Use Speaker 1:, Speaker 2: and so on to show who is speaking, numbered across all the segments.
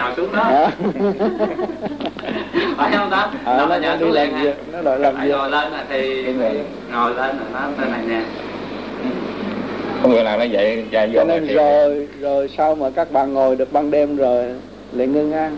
Speaker 1: nhào xuống đó. Phải không đó? Nó nhào xuống liền ha.
Speaker 2: Nó đòi làm việc.
Speaker 1: Ngồi lên là thì ngồi lên là nó thế này nè.
Speaker 3: Có người nào nó vậy chạy vô.
Speaker 2: Cho nên rồi sao mà các bạn ngồi được ban đêm rồi lại ngưng ăn.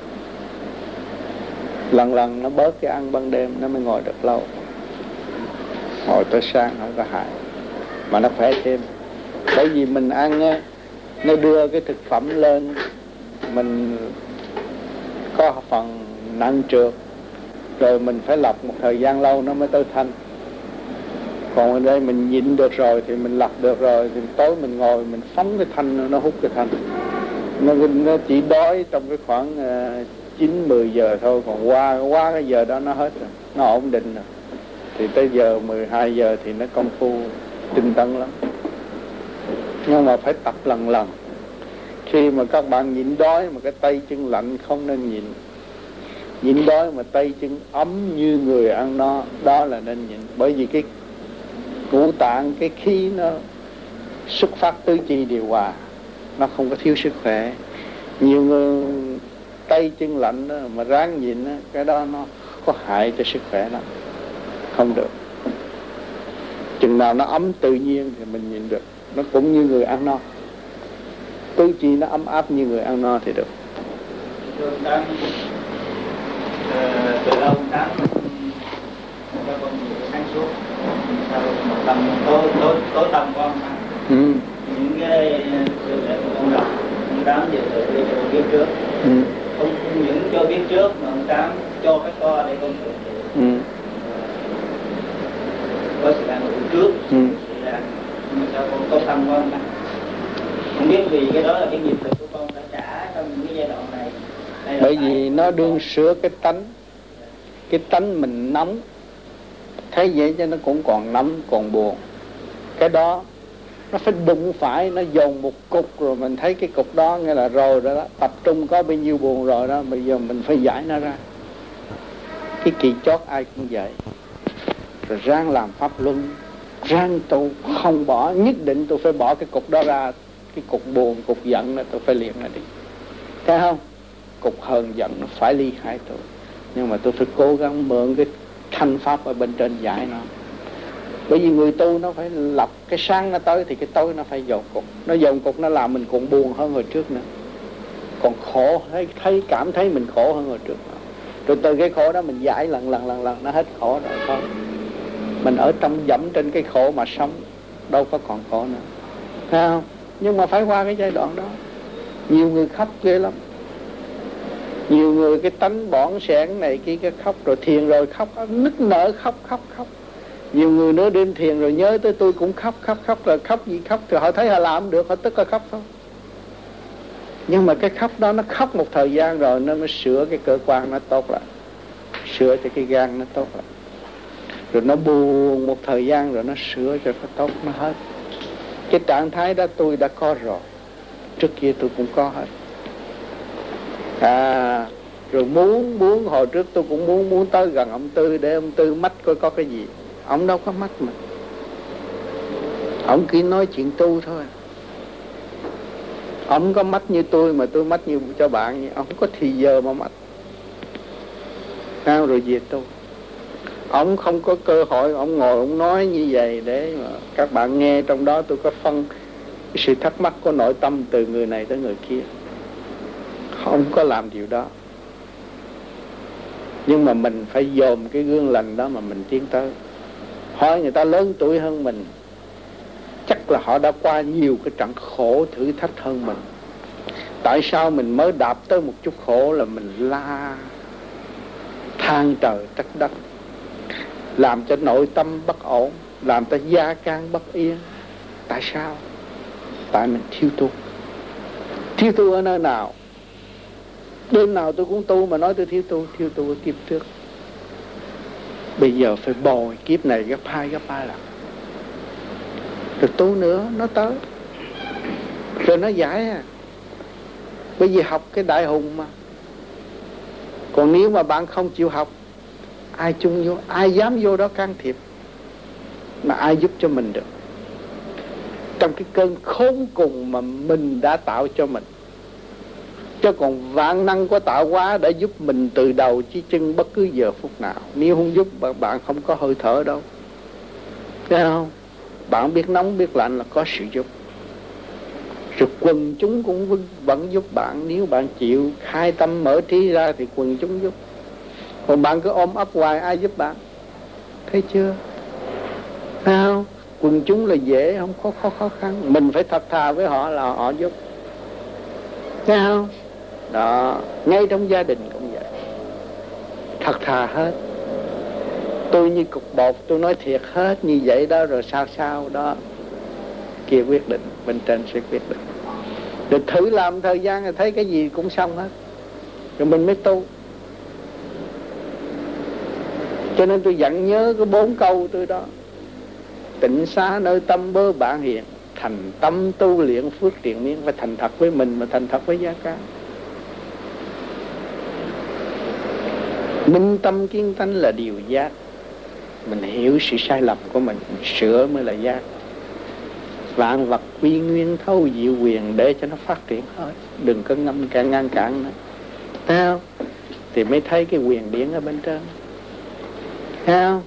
Speaker 2: Lần nó bớt cái ăn ban đêm nó mới ngồi được lâu. Ngồi tới sáng không có hại, mà nó khỏe thêm. Bởi vì mình ăn á, nó đưa cái thực phẩm lên, mình có phần nặng trược, rồi mình phải lọc một thời gian lâu nó mới tới thanh. Còn ở đây mình nhịn được rồi thì mình lọc được rồi, thì tối mình ngồi mình phóng cái thanh, nó hút cái thanh. Nó chỉ đói trong cái khoảng 9-10 giờ thôi, còn qua cái giờ đó nó hết rồi, nó ổn định rồi. Thì tới giờ 12 giờ thì nó công phu tinh tấn lắm. Nhưng mà phải tập lần. Khi mà các bạn nhịn đói mà cái tay chân lạnh không nên nhịn. Nhịn đói mà tay chân ấm như người ăn no, đó là nên nhịn. Bởi vì cái ngũ tạng, cái khí nó xuất phát tứ chi điều hòa, nó không có thiếu sức khỏe. Nhiều người tay chân lạnh đó, mà ráng nhịn đó, cái đó nó có hại cho sức khỏe lắm, không được. Chừng nào nó ấm tự nhiên thì mình nhịn được. Nó cũng như người ăn no, tứ chi nó ấm áp như người ăn no thì được.
Speaker 1: Từ lâu tháng các con sáng suốt một tầm tối tầm con những cái sự của ông đọc ông Tám về tự đi cho con biết trước. Không những cho biết trước mà ông Tám cho các con để con tự có sự đang ngủ trước. Nhưng mà sao con có tâm của ông ta không biết, vì cái đó là cái nghiệp lực của con đã trả trong những cái giai đoạn này.
Speaker 2: Bởi vì nó đương sửa cái tánh mình nóng, thấy vậy cho nó cũng còn nóng còn buồn. Cái đó nó phải đụng phải, nó dồn một cục rồi mình thấy cái cục đó nghĩa là rồi đó, tập trung có bao nhiêu buồn rồi đó, bây giờ mình phải giải nó ra. Cái kỳ chót ai cũng vậy. Rồi ráng làm pháp luân, ráng tu, không bỏ, nhất định tôi phải bỏ cái cục đó ra. Cái cục buồn, cục giận đó tôi phải liệm nó đi. Thấy không? Cục hờn giận nó phải ly khai tôi. Nhưng mà tôi phải cố gắng mượn cái thanh pháp ở bên trên giải nó. Bởi vì người tu nó phải lập cái sáng nó tới thì cái tối nó phải dồn cục. Nó dồn cục nó làm mình cũng buồn hơn hồi trước nữa. Còn khổ, cảm thấy mình khổ hơn hồi trước nữa. Rồi từ cái khổ đó mình giải lần nó hết khổ rồi thôi. Mình ở trong dẫm trên cái khổ mà sống, đâu có còn khổ nữa. Thấy không? Nhưng mà phải qua cái giai đoạn đó. Nhiều người khóc ghê lắm. Nhiều người cái tánh bỏn sẻn này kia cái khóc, rồi thiền rồi khóc, nức nở khóc. Nhiều người nửa đêm thiền rồi nhớ tới tôi cũng khóc, rồi khóc gì khóc, thì họ thấy họ làm được, họ tức là khóc thôi. Nhưng mà cái khóc đó nó khóc một thời gian rồi nó mới sửa cái cơ quan nó tốt lại, sửa cho cái gan nó tốt lại. Rồi nó buồn một thời gian rồi nó sửa cho nó tốt, nó hết. Cái trạng thái đó tôi đã có rồi, trước kia tôi cũng có hết. Rồi muốn hồi trước tôi cũng muốn tới gần ông Tư để ông Tư mắt coi có cái gì. Ông đâu có mắt mà, ông chỉ nói chuyện tu thôi. Ông có mắt như tôi mà tôi mắt như cho bạn, ông có thì giờ mà mắt. Sao rồi về tu. Ông không có cơ hội, ông ngồi ông nói như vậy để mà các bạn nghe. Trong đó tôi có phân cái sự thắc mắc của nội tâm từ người này tới người kia. Không có làm điều đó. Nhưng mà mình phải dòm cái gương lành đó mà mình tiến tới. Hỏi người ta lớn tuổi hơn mình, chắc là họ đã qua nhiều cái trận khổ thử thách hơn mình. Tại sao mình mới đạp tới một chút khổ là mình la than trời trách đất, làm cho nội tâm bất ổn, làm cho gia can bất yên. Tại sao? Tại mình thiếu tu. Thiếu tu ở nơi nào? Đêm nào tôi cũng tu mà nói tôi thiếu tu ở kiếp trước. Bây giờ phải bồi kiếp này gấp 2 lần. Rồi tu nữa nó tới, rồi nó giải à. Bởi vì học cái đại hùng mà. Còn nếu mà bạn không chịu học, ai chung vô, ai dám vô đó can thiệp, mà ai giúp cho mình được trong cái cơn khốn cùng mà mình đã tạo cho mình. Chứ còn vạn năng của tạo hóa đã giúp mình từ đầu chí chân bất cứ giờ phút nào. Nếu không giúp bạn không có hơi thở đâu. Thấy không? Bạn biết nóng biết lạnh là có sự giúp. Rồi quần chúng cũng vẫn giúp bạn. Nếu bạn chịu khai tâm mở trí ra thì quần chúng giúp. Còn bạn cứ ôm ấp hoài ai giúp bạn? Thấy chưa? Thấy không? Quần chúng là dễ, không có khó khăn. Mình phải thật thà với họ là họ giúp. Thấy không? Đó, ngay trong gia đình cũng vậy. Thật thà hết. Tôi như cục bột, tôi nói thiệt hết như vậy đó. Rồi sao đó kia quyết định, bên trên sẽ quyết định. Rồi thử làm thời gian rồi thấy cái gì cũng xong hết. Rồi mình mới tu. Cho nên tôi dặn nhớ cái 4 câu tôi đó. Tịnh xá nơi tâm bơ bạn hiện, thành tâm tu luyện phước triền miên. Phải thành thật với mình mà thành thật với gia ca. Minh tâm kiến tánh là điều giác. Mình hiểu sự sai lầm của mình sửa mới là giác. Vạn vật quy nguyên thâu diệu quyền để cho nó phát triển hết. Đừng có ngăn cản nữa. Thấy không? Thì mới thấy cái quyền điển ở bên trên. Thấy không?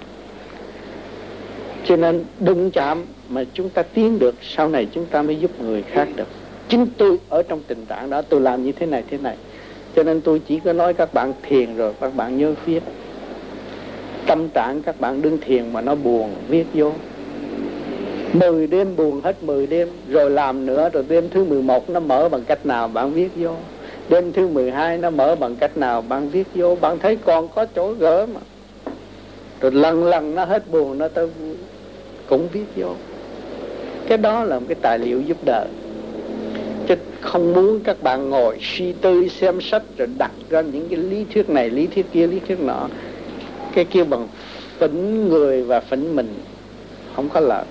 Speaker 2: Cho nên đụng chạm mà chúng ta tiến được, sau này chúng ta mới giúp người khác được. Chính tôi ở trong tình trạng đó tôi làm như thế này. Cho nên tôi chỉ có nói các bạn thiền rồi các bạn nhớ viết. Tâm trạng các bạn đứng thiền mà nó buồn viết vô. 10 đêm buồn hết 10 đêm. Rồi làm nữa, rồi đêm thứ 11 nó mở bằng cách nào bạn viết vô. Đêm thứ 12 nó mở bằng cách nào bạn viết vô. Bạn thấy còn có chỗ gỡ mà. Rồi lần nó hết buồn nó tới vui cũng viết vô. Cái đó là một cái tài liệu giúp đỡ. Chứ không muốn các bạn ngồi suy tư xem sách rồi đặt ra những cái lý thuyết này, lý thuyết kia, lý thuyết nọ. Cái kia bằng phỉnh người và phỉnh mình, không có lợi.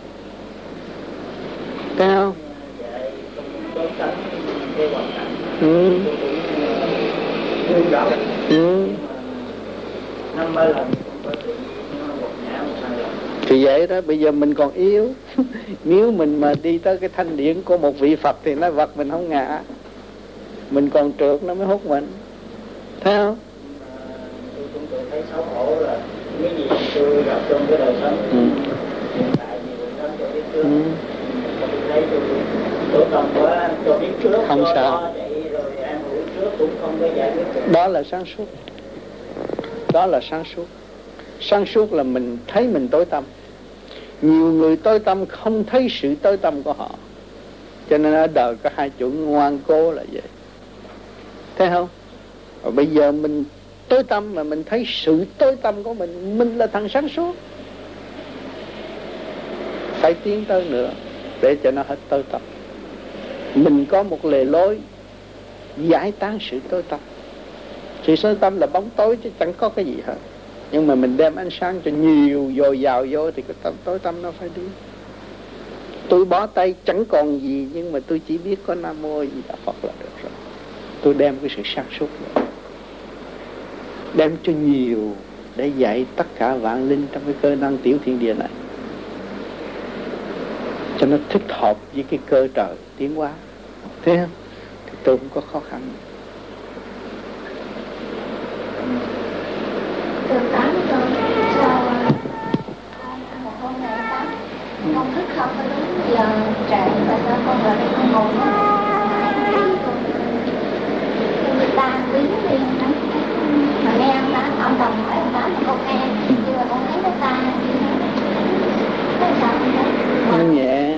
Speaker 2: Thấy không? Thì vậy đó, bây giờ mình còn yếu. Nếu mình mà đi tới cái thanh điển của một vị Phật thì nó vật mình không ngã. Mình còn trượt nó mới hút mình. Thấy không?
Speaker 1: Tôi cũng thấy xấu hổ là cái gì tôi gặp trong cái đời sống hiện tại thì cũng sống cho biết trước. Tôi thấy tôi tâm quá cho biết trước.
Speaker 2: Không sao.
Speaker 1: Vậy rồi an ủi trước cũng không có giải quyết được.
Speaker 2: Đó là sáng suốt. Đó là sáng suốt. Sáng suốt là mình thấy mình tối tâm. Nhiều người tối tâm không thấy sự tối tâm của họ. Cho nên ở đời có hai chỗ ngoan cố là vậy. Thấy không? Và bây giờ mình tối tâm mà mình thấy sự tối tâm của mình là thằng sáng suốt. Phải tiến tới nữa để cho nó hết tối tâm. Mình có một lề lối giải tán sự tối tâm. Sự tối tâm là bóng tối chứ chẳng có cái gì hết. Nhưng mà mình đem ánh sáng cho nhiều dồi dào vô thì cái tối tâm nó phải đi. Tôi bó tay chẳng còn gì, nhưng mà tôi chỉ biết có Nam Mô Di Đà Phật là được rồi. Tôi đem cái sự sáng suốt rồi, đem cho nhiều để dạy tất cả vạn linh trong cái cơ năng tiểu thiên địa này, cho nó thích hợp với cái cơ trời tiến hóa. Thấy không? Thì tôi không có khó khăn.
Speaker 4: Từ 8 giờ sau một hôm ngày 8 con thức không có đúng giờ trễ, và sao con vào đây con ngồi người ta quý đi mà nghe ông Đồng hỏi ông Tám con nghe, nhưng mà con thấy người ta thấy sao
Speaker 2: nó nhẹ.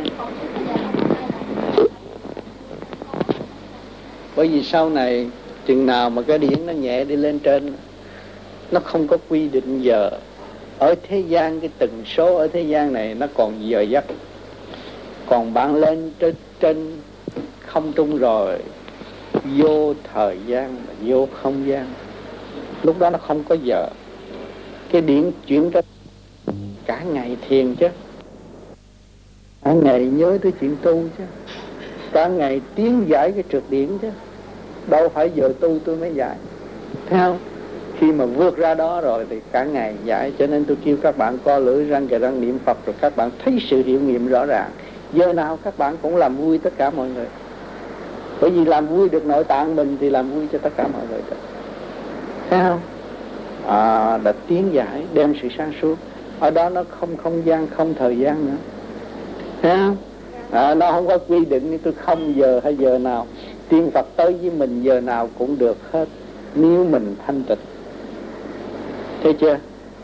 Speaker 2: Bởi vì sau này chừng nào mà cái điển nó nhẹ đi lên trên, nó không có quy định giờ. Ở thế gian cái tần số ở thế gian này nó còn giờ giấc. Còn bạn lên trên không trung rồi, vô thời gian, vô không gian, lúc đó nó không có giờ. Cái điển chuyển ra cả ngày thiền chứ, cả ngày nhớ tới chuyện tu chứ, cả ngày tiến giải cái trượt điển chứ. Đâu phải giờ tu tôi mới giải. Thấy không? Khi mà vượt ra đó rồi thì cả ngày giải. Cho nên tôi kêu các bạn co lưỡi răng kề răng niệm Phật, rồi các bạn thấy sự hiệu nghiệm rõ ràng. Giờ nào các bạn cũng làm vui tất cả mọi người. Bởi vì làm vui được nội tạng mình thì làm vui cho tất cả mọi người được. Thấy không? Đã tiến giải, đem sự sáng suốt. Ở đó nó không không gian, không thời gian nữa. Thấy không? Nó không có quy định như tôi không giờ hay giờ nào. Tiên Phật tới với mình giờ nào cũng được hết, nếu mình thanh tịnh. Thấy chưa?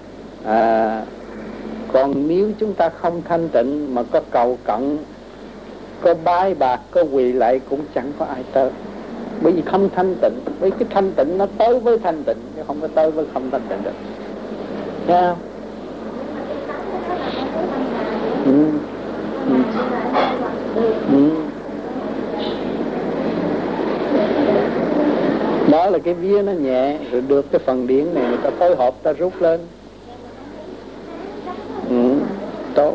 Speaker 2: Còn nếu chúng ta không thanh tịnh mà có cầu cận, có bái bạc, có quỳ lạy cũng chẳng có ai tới. Bởi vì không thanh tịnh. Bởi cái thanh tịnh nó tới với thanh tịnh, chứ không có tới với không thanh tịnh được. Thấy không? Đó là cái vía nó nhẹ, rồi được cái phần điển này người ta phối hợp, ta rút lên. Tốt.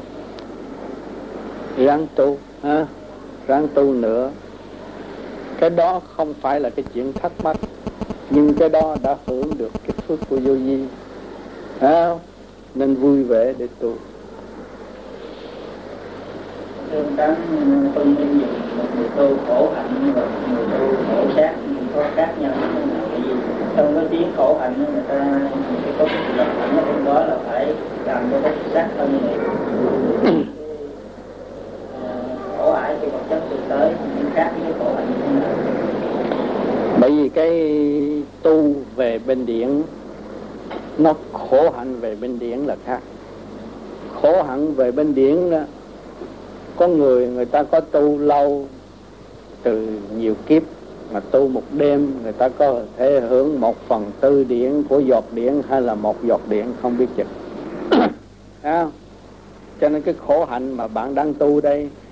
Speaker 2: Ráng tu, ráng tu nữa. Cái đó không phải là cái chuyện thắc mắc, nhưng cái đó đã hưởng được cái phước của vô vi, nên vui vẻ để tu.
Speaker 1: Tương tán tôi nên dùng một người tu khổ hạnh và một người tu khổ sát có khác nhau như thế nào? Bởi vì trong cái tiếng khổ hạnh người ta cái có cái lập hạnh nó trong đó là phải làm cho cái sát thân này khổ ải cái vật chất từ tới những khác với cái khổ hạnh như thế nào?
Speaker 2: Bởi vì cái tu về bên điển nó khổ hạnh về bên điển là khác. Khổ hạnh về bên điển đó, có người ta có tu lâu từ nhiều kiếp, mà tu một đêm người ta có thể hưởng 1/4 điển của giọt điển hay là 1 giọt điển không biết chừng. Cho nên cái khổ hạnh mà bạn đang tu đây